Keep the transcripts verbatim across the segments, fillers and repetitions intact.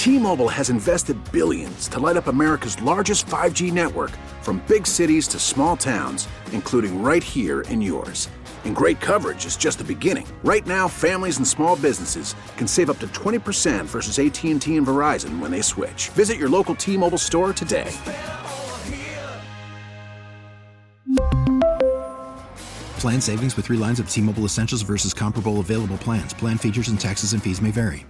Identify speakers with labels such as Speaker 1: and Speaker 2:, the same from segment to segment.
Speaker 1: T-Mobile has invested billions to light up America's largest five G network, from big cities to small towns, including right here in yours. And great coverage is just the beginning. Right now, families and small businesses can save up to twenty percent versus A T and T and Verizon when they switch. Visit your local T-Mobile store today.
Speaker 2: Plan savings with three lines of T-Mobile Essentials versus comparable available plans. Plan features and taxes and fees may vary.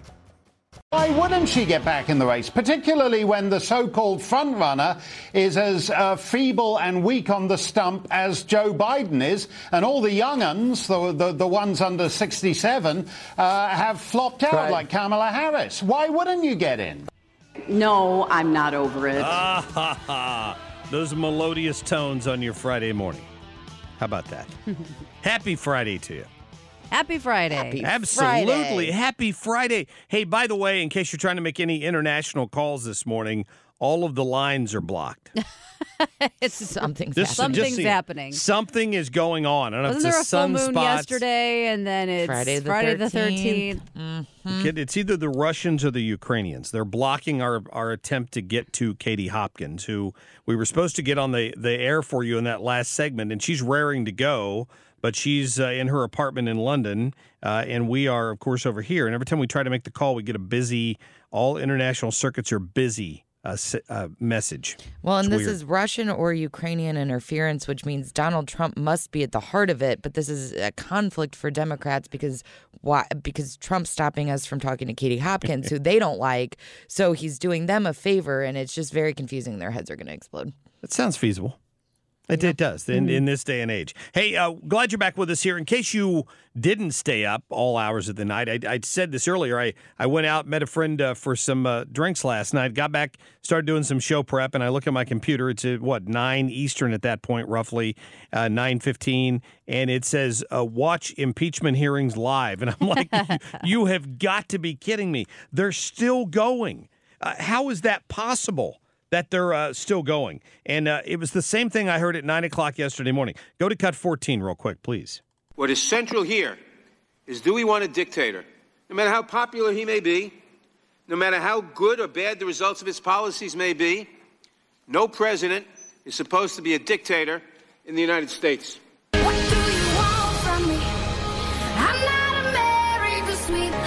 Speaker 3: Why wouldn't she get back in the race, particularly when the so-called frontrunner is as uh, feeble and weak on the stump as Joe Biden is, and all the young uns, the, the, the ones under sixty-seven, uh, have flopped out right. like Kamala Harris? Why wouldn't you get in?
Speaker 4: No, I'm not over it.
Speaker 5: Ah, ha, ha. Those melodious tones on your Friday morning. How about that? Happy Friday to you.
Speaker 6: Happy Friday.
Speaker 5: Happy Absolutely. Friday. Happy Friday. Hey, by the way, in case you're trying to make any international calls this morning, all of the lines are blocked.
Speaker 6: it's something's
Speaker 5: This,
Speaker 6: happening. Something's
Speaker 5: see,
Speaker 6: happening.
Speaker 5: Something is going on. I don't know
Speaker 6: Wasn't
Speaker 5: if
Speaker 6: there
Speaker 5: it's
Speaker 6: a full
Speaker 5: sunspots.
Speaker 6: moon yesterday, and then it's
Speaker 7: Friday the
Speaker 6: Friday
Speaker 7: thirteenth.
Speaker 6: The thirteenth.
Speaker 5: Mm-hmm. It's either the Russians or the Ukrainians. They're blocking our, our attempt to get to Katie Hopkins, who we were supposed to get on the, the air for you in that last segment, and she's raring to go. But she's uh, in her apartment in London, uh, and we are, of course, over here. And every time we try to make the call, we get a busy, all international circuits are busy uh, uh, message.
Speaker 7: Well, and
Speaker 5: it's
Speaker 7: this
Speaker 5: weird.
Speaker 7: is Russian or Ukrainian interference, which means Donald Trump must be at the heart of it. But this is a conflict for Democrats because why? Because Trump's stopping us from talking to Katie Hopkins, who they don't like. So he's doing them a favor, and it's just very confusing. Their heads are going to explode.
Speaker 5: That sounds feasible. It, it does in, in this day and age. Hey, uh, glad you're back with us here. In case you didn't stay up all hours of the night, I, I said this earlier. I, I went out, met a friend uh, for some uh, drinks last night, got back, started doing some show prep, and I look at my computer. It's at, what, nine Eastern at that point, roughly, uh, nine fifteen, and it says, uh, watch impeachment hearings live. And I'm like, you, you have got to be kidding me. They're still going. Uh, how is that possible? That they're uh, still going. And uh, it was the same thing I heard at nine o'clock yesterday morning. Go to cut fourteen real quick, please.
Speaker 8: What is central here is, do we want a dictator? No matter how popular he may be, no matter how good or bad the results of his policies may be, no president is supposed to be a dictator in the United States.
Speaker 9: What do you want from me? I'm not America's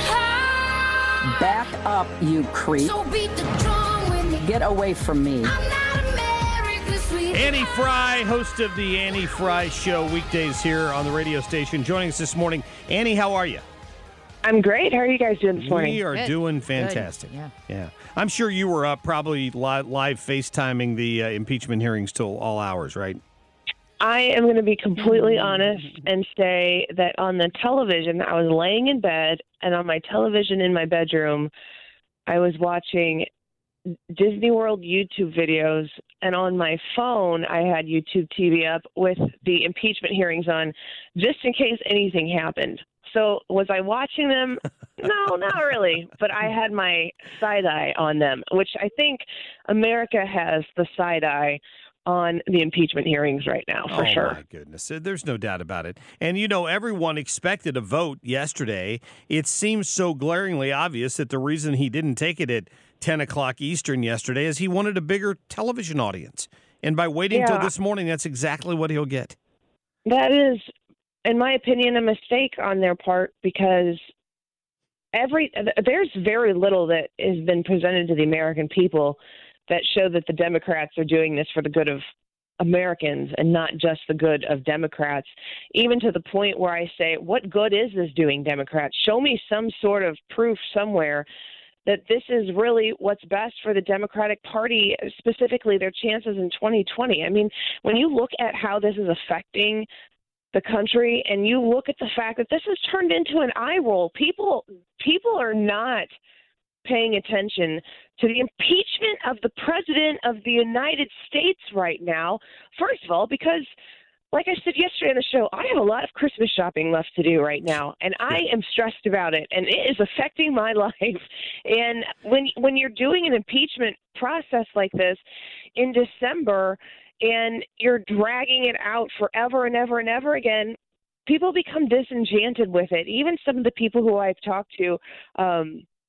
Speaker 9: sweetheart.
Speaker 4: Back up, you creep.
Speaker 9: So beat the drum with me.
Speaker 4: Get away from me.
Speaker 9: I'm not America's sweetheart.
Speaker 5: Annie Fry, host of the Annie Fry Show, weekdays here on the radio station, joining us this morning. Annie, how are you?
Speaker 10: I'm great. How are you guys doing this morning?
Speaker 5: We are
Speaker 7: Good.
Speaker 5: doing fantastic.
Speaker 7: Good. Yeah.
Speaker 5: Yeah. I'm sure you were up probably live, live FaceTiming the uh, impeachment hearings till all hours, right?
Speaker 10: I am going to be completely honest and say that on the television, I was laying in bed, and on my television in my bedroom, I was watching Disney World YouTube videos, and on my phone, I had YouTube T V up with the impeachment hearings on, just in case anything happened. So was I watching them? No, not really. But I had my side eye on them, which I think America has the side eye on the impeachment hearings right now, for
Speaker 5: oh,
Speaker 10: sure.
Speaker 5: Oh, my goodness. There's no doubt about it. And, you know, everyone expected a vote yesterday. It seems so glaringly obvious that the reason he didn't take it at ten o'clock Eastern yesterday is he wanted a bigger television audience. And by waiting
Speaker 10: Yeah.
Speaker 5: till this morning, that's exactly what he'll get.
Speaker 10: That is, in my opinion, a mistake on their part, because every there's very little that has been presented to the American people that show that the Democrats are doing this for the good of Americans and not just the good of Democrats, even to the point where I say, what good is this doing, Democrats? Show me some sort of proof somewhere that this is really what's best for the Democratic Party, specifically their chances in twenty twenty. I mean, when you look at how this is affecting the country, and you look at the fact that this has turned into an eye roll, people people are not paying attention to the impeachment of the President of the United States right now. First of all, because, like I said yesterday on the show, I have a lot of Christmas shopping left to do right now, and I am stressed about it, and it is affecting my life. And when when you're doing an impeachment process like this in December, and you're dragging it out forever and ever and ever again, people become disenchanted with it. Even some of the people who I've talked to, um,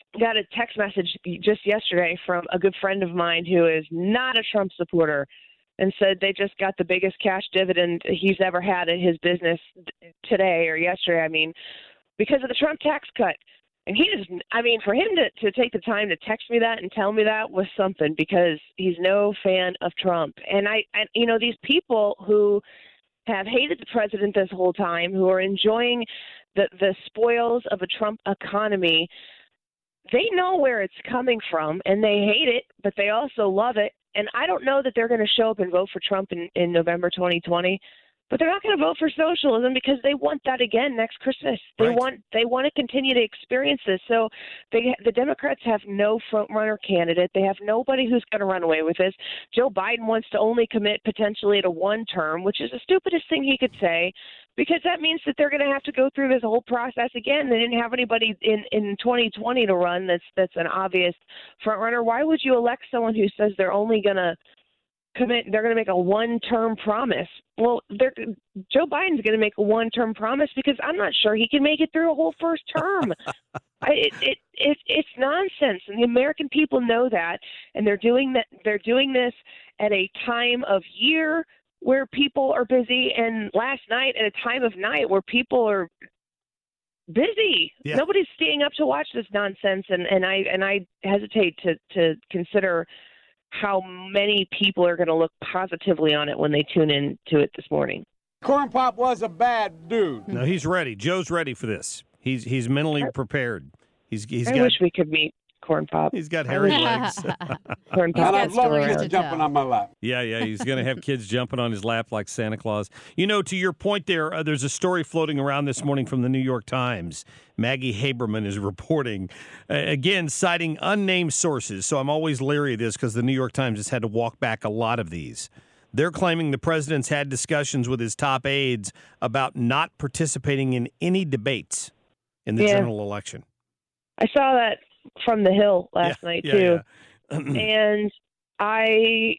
Speaker 10: got a text message just yesterday from a good friend of mine who is not a Trump supporter and said they just got the biggest cash dividend he's ever had in his business today or yesterday, I mean, because of the Trump tax cut. And he just, I mean, for him to, to take the time to text me that and tell me that was something, because he's no fan of Trump. And I, and, you know, these people who have hated the president this whole time, who are enjoying the, the spoils of a Trump economy, they know where it's coming from, and they hate it, but they also love it. And I don't know that they're going to show up and vote for Trump in, in November twenty twenty, but they're not going to vote for socialism because they want that again next Christmas. They
Speaker 5: Right.
Speaker 10: want they want to continue to experience this. So they, the Democrats have no front runner candidate. They have nobody who's going to run away with this. Joe Biden wants to only commit potentially to one term, which is the stupidest thing he could say, because that means that they're going to have to go through this whole process again. They didn't have anybody in, in twenty twenty to run that's that's an obvious front runner. Why would you elect someone who says they're only going to commit, they're going to make a one-term promise? Well, they're, Joe Biden's going to make a one-term promise because I'm not sure he can make it through a whole first term. I, it, it, it, it's nonsense, and the American people know that, and they're doing that. They're doing this at a time of year where people are busy, and last night at a time of night where people are busy.
Speaker 5: Yeah.
Speaker 10: Nobody's staying up to watch this nonsense, and, and I and I hesitate to to consider how many people are going to look positively on it when they tune in to it this morning.
Speaker 11: Corn Pop was a bad dude.
Speaker 5: No, he's ready. Joe's ready for this. He's he's mentally prepared. He's he's
Speaker 10: I
Speaker 5: got.
Speaker 10: wish we could meet Corn Pop.
Speaker 5: He's got hairy legs.
Speaker 10: Corn
Speaker 11: And
Speaker 10: Pop.
Speaker 11: I'd love
Speaker 6: stories
Speaker 11: kids
Speaker 6: to
Speaker 11: jumping
Speaker 6: tell.
Speaker 11: on my lap.
Speaker 5: Yeah, yeah, he's going to have kids jumping on his lap like Santa Claus. You know, to your point there, uh, there's a story floating around this morning from the New York Times. Maggie Haberman is reporting, uh, again, citing unnamed sources. So I'm always leery of this because the New York Times has had to walk back a lot of these. They're claiming the president's had discussions with his top aides about not participating in any debates in the
Speaker 10: Yeah.
Speaker 5: general election.
Speaker 10: I saw that from the Hill last
Speaker 5: Yeah,
Speaker 10: night
Speaker 5: yeah,
Speaker 10: too,
Speaker 5: yeah.
Speaker 10: and I,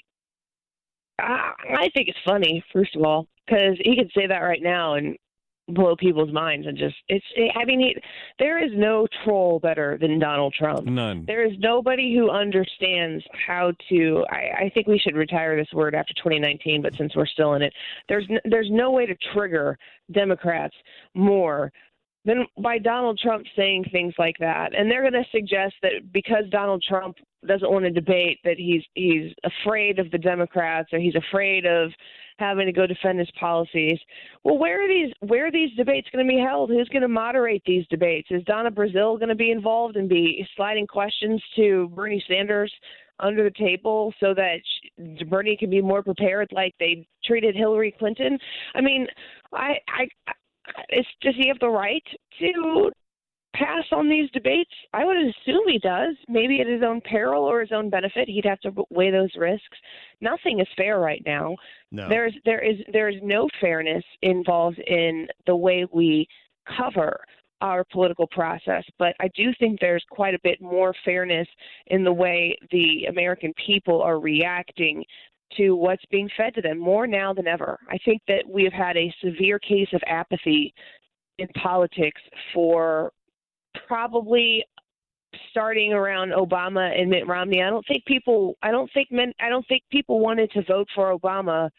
Speaker 10: I I think it's funny, first of all, because he could say that right now and blow people's minds, and just it's. I mean, he, there is no troll better than Donald Trump.
Speaker 5: None.
Speaker 10: There is nobody who understands how to. I, I think we should retire this word after twenty nineteen, but since we're still in it, there's n- there's no way to trigger Democrats more than by Donald Trump saying things like that. And they're going to suggest that because Donald Trump doesn't want to debate, that he's he's afraid of the Democrats, or he's afraid of having to go defend his policies. Well, where are these where are these debates going to be held? Who's going to moderate these debates? Is Donna Brazile going to be involved and be sliding questions to Bernie Sanders under the table so that she, Bernie can be more prepared, like they treated Hillary Clinton? I mean, I I. It's, does he have the right to pass on these debates? I would assume he does, maybe at his own peril or his own benefit. He'd have to weigh those risks. Nothing is fair right now.
Speaker 5: No.
Speaker 10: There's there is there is no fairness involved in the way we cover our political process, but I do think there's quite a bit more fairness in the way the American people are reacting to what's being fed to them, more now than ever. I think that we have had a severe case of apathy in politics for probably starting around Obama and Mitt Romney. I don't think people I don't think men I don't think people wanted to vote for Obama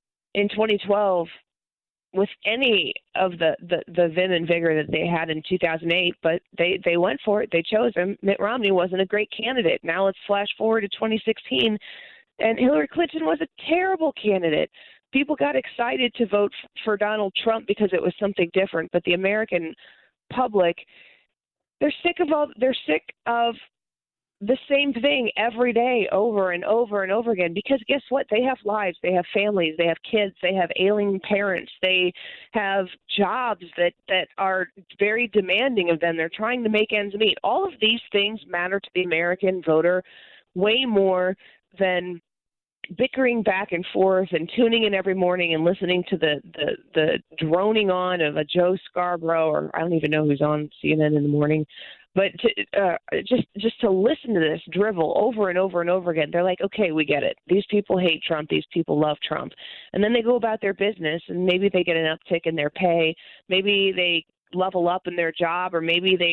Speaker 10: in twenty twelve with any of the, the, the vim and vigor that they had in two thousand eight, but they, they went for it. They chose him. Mitt Romney wasn't a great candidate. Now let's flash forward to twenty sixteen. And Hillary Clinton was a terrible candidate. People got excited to vote f- for Donald Trump because it was something different. But the American public, they're sick of all. They're sick of the same thing every day, over and over and over again. Because guess what? They have lives. They have families. They have kids. They have ailing parents. They have jobs that that are very demanding of them. They're trying to make ends meet. All of these things matter to the American voter way more than bickering back and forth and tuning in every morning and listening to the, the, the droning on of a Joe Scarborough, or I don't even know who's on C N N in the morning, but to, uh, just just to listen to this drivel over and over and over again. They're like, okay, we get it. These people hate Trump. These people love Trump. And then they go about their business, and maybe they get an uptick in their pay. Maybe they level up in their job, or maybe they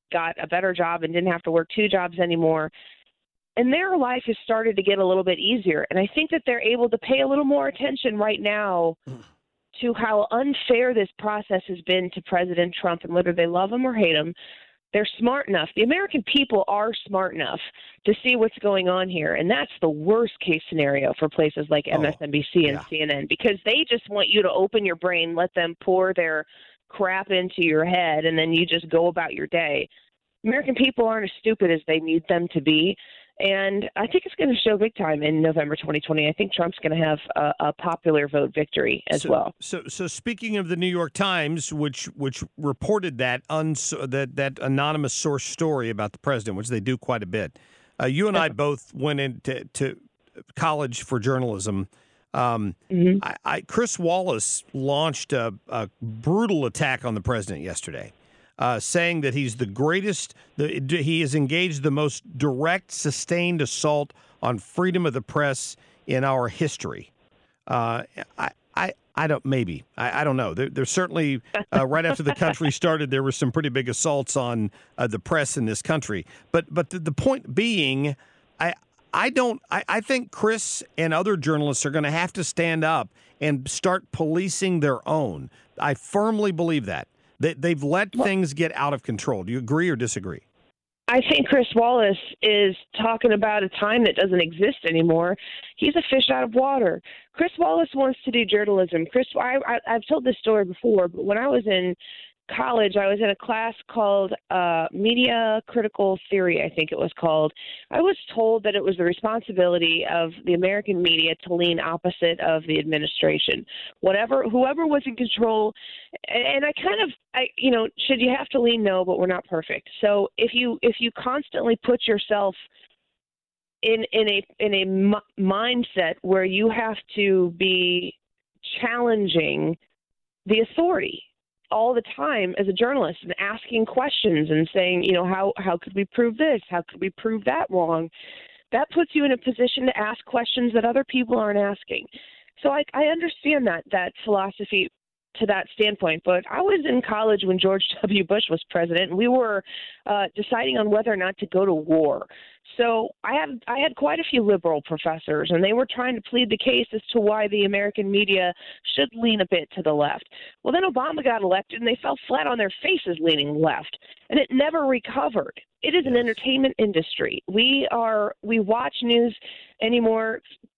Speaker 10: got a better job and didn't have to work two jobs anymore. And their life has started to get a little bit easier. And I think that they're able to pay a little more attention right now to how unfair this process has been to President Trump, and whether they love him or hate him. They're smart enough. The American people are smart enough to see what's going on here. And that's the worst case scenario for places like M S N B C and
Speaker 5: yeah.
Speaker 10: C N N, because they just want you to open your brain, let them pour their crap into your head, and then you just go about your day. American people aren't as stupid as they need them to be. And I think it's going to show big time in November twenty twenty. I think Trump's going to have a, a popular vote victory as
Speaker 5: so,
Speaker 10: well.
Speaker 5: So, so speaking of the New York Times, which which reported that uns, that that anonymous source story about the president, which they do quite a bit, uh, you and I both went into to college for journalism. Um,
Speaker 10: mm-hmm.
Speaker 5: I, I, Chris Wallace launched a, a brutal attack on the president yesterday. Uh, saying that he's the greatest, the, he has engaged the most direct, sustained assault on freedom of the press in our history. Uh, I, I, I don't, maybe, I, I don't know. There, there's certainly, uh, right after the country started, there were some pretty big assaults on uh, the press in this country. But, but the, the point being, I, I don't, I, I think Chris and other journalists are going to have to stand up and start policing their own. I firmly believe that. They, they've let things get out of control. Do you agree or disagree?
Speaker 10: I think Chris Wallace is talking about a time that doesn't exist anymore. He's a fish out of water. Chris Wallace wants to do journalism. Chris, I, I, I've told this story before, but when I was in college, I was in a class called uh, Media Critical Theory, I think it was called. I was told that it was the responsibility of the American media to lean opposite of the administration. Whatever, whoever was in control, and, and I kind of, I, you know, should you have to lean? No, but we're not perfect. So if you if you constantly put yourself in in a in a m- mindset where you have to be challenging the authority all the time as a journalist and asking questions and saying, you know, how, how could we prove this? How could we prove that wrong? That puts you in a position to ask questions that other people aren't asking. So I, I understand that, that philosophy to that standpoint, but I was in college when George W. Bush was president, and we were uh, deciding on whether or not to go to war. So I had I had quite a few liberal professors, and they were trying to plead the case as to why the American media should lean a bit to the left. Well, then Obama got elected, and they fell flat on their faces leaning left, and it never recovered. It is an entertainment industry. We are we watch news anymore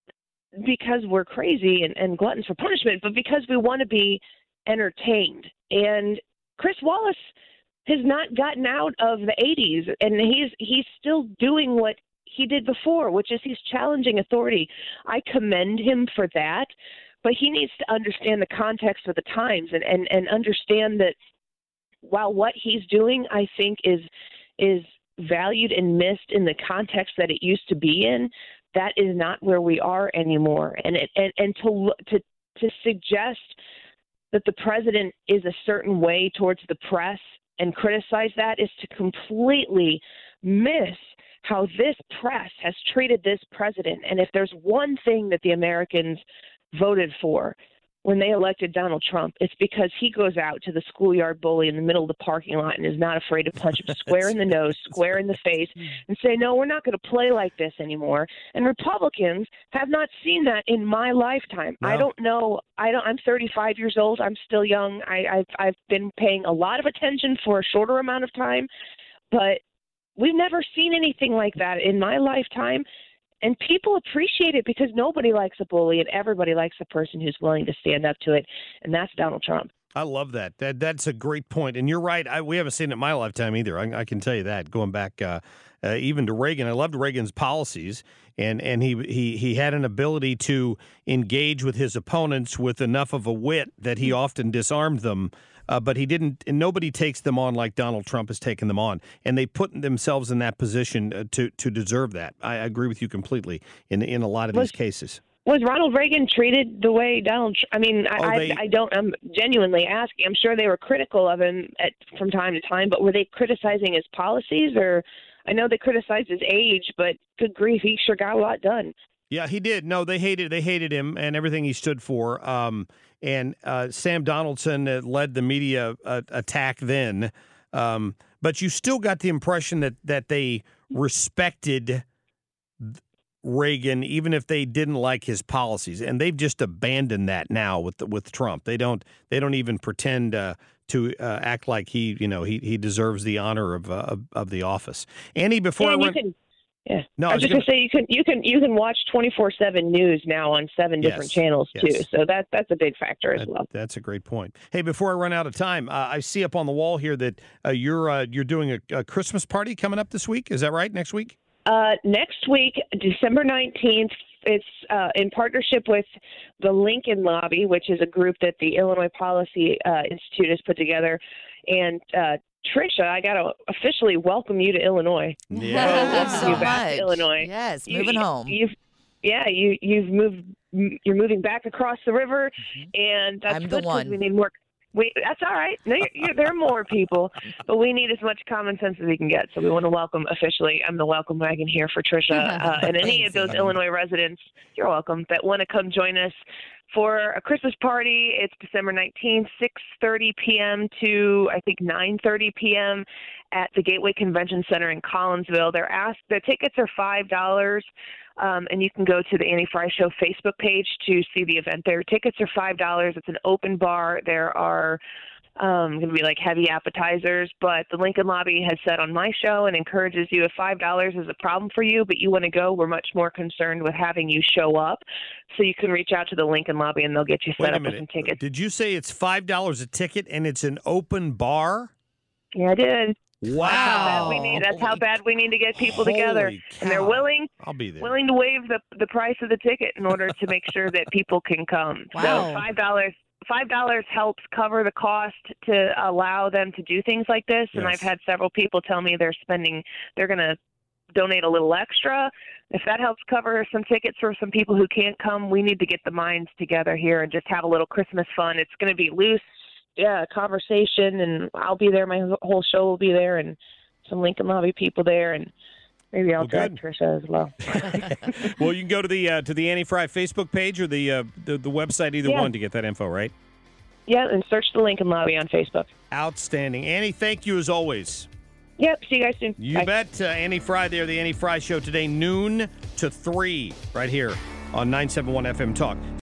Speaker 10: because we're crazy and, and gluttons for punishment, but because we want to be entertained. And Chris Wallace has not gotten out of the eighties, and he's he's still doing what he did before, which is he's challenging authority. I commend him for that, but he needs to understand the context of the times and, and, and understand that while what he's doing, I think, is is valued and missed in the context that it used to be in, that is not where we are anymore. And it, and, and to to to suggest that the president is a certain way towards the press and criticize that is to completely miss how this press has treated this president. And if there's one thing that the Americans voted for when they elected Donald Trump, it's because he goes out to the schoolyard bully in the middle of the parking lot and is not afraid to punch him square in the nose, square in the face, and say, no, we're not going to play like this anymore. And Republicans have not seen that in my lifetime.
Speaker 5: No.
Speaker 10: I don't know. I don't. I'm thirty-five years old. I'm still young. I, I've I've been paying a lot of attention for a shorter amount of time, but we've never seen anything like that in my lifetime. And people appreciate it because nobody likes a bully and everybody likes a person who's willing to stand up to it. And that's Donald Trump.
Speaker 5: I love that. That That's a great point. And you're right. I, we haven't seen it in my lifetime either. I, I can tell you that, going back uh, uh, even to Reagan. I loved Reagan's policies, and, and he, he, he had an ability to engage with his opponents with enough of a wit that he often disarmed them. Uh, but he didn't, and nobody takes them on like Donald Trump has taken them on. And they put themselves in that position uh, to to deserve that. I agree with you completely in in a lot of
Speaker 10: was,
Speaker 5: these cases.
Speaker 10: Was Ronald Reagan treated the way Donald Trump? I mean, I,
Speaker 5: oh, they,
Speaker 10: I, I don't, I'm genuinely asking. I'm sure they were critical of him at, from time to time, but were they criticizing his policies? Or I know they criticized his age, but good grief, he sure got a lot done.
Speaker 5: Yeah, he did. No, they hated they hated him and everything he stood for. Um, and uh, Sam Donaldson uh, led the media uh, attack then. Um, but you still got the impression that that they respected Reagan, even if they didn't like his policies, and they've just abandoned that now with the, with Trump. They don't they don't even pretend uh, to uh, act like he you know he he deserves the honor of uh, of, of the office. Annie, before
Speaker 10: And
Speaker 5: I
Speaker 10: you
Speaker 5: run,
Speaker 10: can, yeah,
Speaker 5: no,
Speaker 10: I was just
Speaker 5: gonna,
Speaker 10: gonna say you can you can you can watch twenty-four seven news now on seven
Speaker 5: Yes,
Speaker 10: different channels
Speaker 5: yes.
Speaker 10: too. So that that's a big factor as
Speaker 5: that-
Speaker 10: well.
Speaker 5: That's a great point. Hey, before I run out of time, uh, I see up on the wall here that uh, you're uh, you're doing a, a Christmas party coming up this week. Is that right? Next week?
Speaker 10: Uh, next week, December nineteenth, it's uh, in partnership with the Lincoln Lobby, which is a group that the Illinois Policy uh, Institute has put together. And uh, Tricia, I got to officially welcome you to Illinois.
Speaker 5: Yeah.
Speaker 7: Thank you so
Speaker 10: you back
Speaker 7: much.
Speaker 10: to Illinois.
Speaker 7: Yes,
Speaker 10: You-
Speaker 7: moving
Speaker 10: you-
Speaker 7: home.
Speaker 10: You've, yeah, you you've moved. You're moving back across the river, and that's
Speaker 7: I'm the
Speaker 10: good 'cause
Speaker 7: one.
Speaker 10: we need more. We, that's all right. No, you're, you're, there are more people, but we need as much common sense as we can get. So we want to welcome officially. I'm the welcome wagon here for Tricia uh, and any
Speaker 7: Thanks,
Speaker 10: of those
Speaker 7: Amy.
Speaker 10: Illinois residents. You're welcome that want to come join us for a Christmas party. It's December nineteenth, six thirty p.m. to I think nine thirty p.m. at the Gateway Convention Center in Collinsville. They're asked. The tickets are five dollars. Um, and you can go to the Annie Fry Show Facebook page to see the event there. Tickets are five dollars. It's an open bar. There are um, going to be like heavy appetizers, but the Lincoln Lobby has said on my show and encourages you if five dollars is a problem for you, but you want to go, we're much more concerned with having you show up. So you can reach out to the Lincoln Lobby and they'll get you
Speaker 5: Wait
Speaker 10: set
Speaker 5: a
Speaker 10: up with
Speaker 5: minute.
Speaker 10: some tickets.
Speaker 5: Did you say it's five dollars a ticket and it's an open bar?
Speaker 10: Yeah, I did.
Speaker 5: Wow.
Speaker 10: That's how bad we need. That's how bad we need to get people together,
Speaker 5: Holy
Speaker 10: and they're
Speaker 5: cow.
Speaker 10: willing.
Speaker 5: I'll be there.
Speaker 10: Willing to waive the the price of the ticket in order to make sure that people can come.
Speaker 7: Wow.
Speaker 10: So five dollars five dollars helps cover the cost to allow them to do things like this. And
Speaker 5: Yes.
Speaker 10: I've had several people tell me they're spending they're going to donate a little extra. If that helps cover some tickets for some people who can't come, we need to get the minds together here and just have a little Christmas fun. It's going to be loose, yeah, conversation, and I'll be there. My whole show will be there, and some Lincoln Lobby people there, and maybe I'll
Speaker 5: Well,
Speaker 10: drag
Speaker 5: good.
Speaker 10: Tricia as well.
Speaker 5: Well, you can go to the uh, to the Annie Fry Facebook page or the uh, the, the website, either
Speaker 10: Yeah.
Speaker 5: one, to get that info, right?
Speaker 10: Yeah, and search the Lincoln Lobby on Facebook.
Speaker 5: Outstanding. Annie, thank you as always.
Speaker 10: Yep, see you guys soon.
Speaker 5: You
Speaker 10: Bye.
Speaker 5: bet. Uh, Annie Fry there, the Annie Fry Show today, noon to three, right here on nine seven one F M Talk.